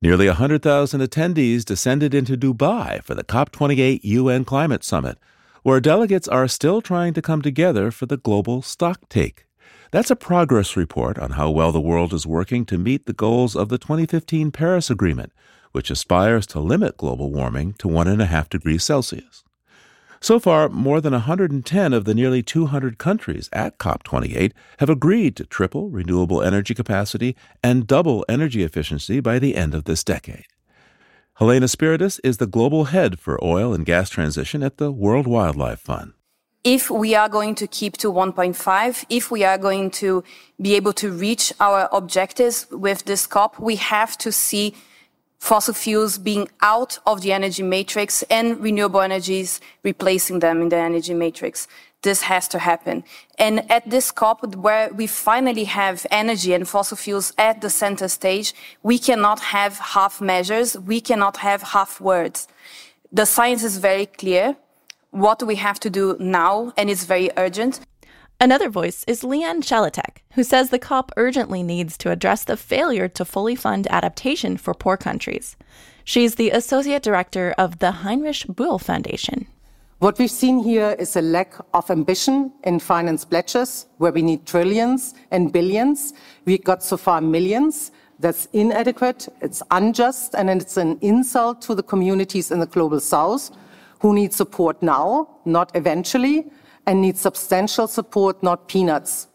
Nearly 100,000 attendees descended into Dubai for the COP28 UN Climate Summit, where delegates are still trying to come together for the global stocktake. That's a progress report on how well the world is working to meet the goals of the 2015 Paris Agreement, which aspires to limit global warming to 1.5 degrees Celsius. So far, more than 110 of the nearly 200 countries at COP28 have agreed to triple renewable energy capacity and double energy efficiency by the end of this decade. Helena Spiritus is the global head for oil and gas transition at the World Wildlife Fund. If we are going to keep to 1.5, if we are going to be able to reach our objectives with this COP, we have to see fossil fuels being out of the energy matrix and renewable energies replacing them in the energy matrix. This has to happen. And at this COP, where we finally have energy and fossil fuels at the center stage, we cannot have half measures, we cannot have half words. The science is very clear what we have to do now, and it's very urgent. Another voice is Leanne Chalatek, who says the COP urgently needs to address the failure to fully fund adaptation for poor countries. She's the Associate Director of the Heinrich Böll Foundation. What we've seen here is a lack of ambition in finance pledges, where we need trillions and billions. We got so far millions. That's inadequate, it's unjust, and it's an insult to the communities in the global south who need support now, not eventually, and need substantial support, not peanuts.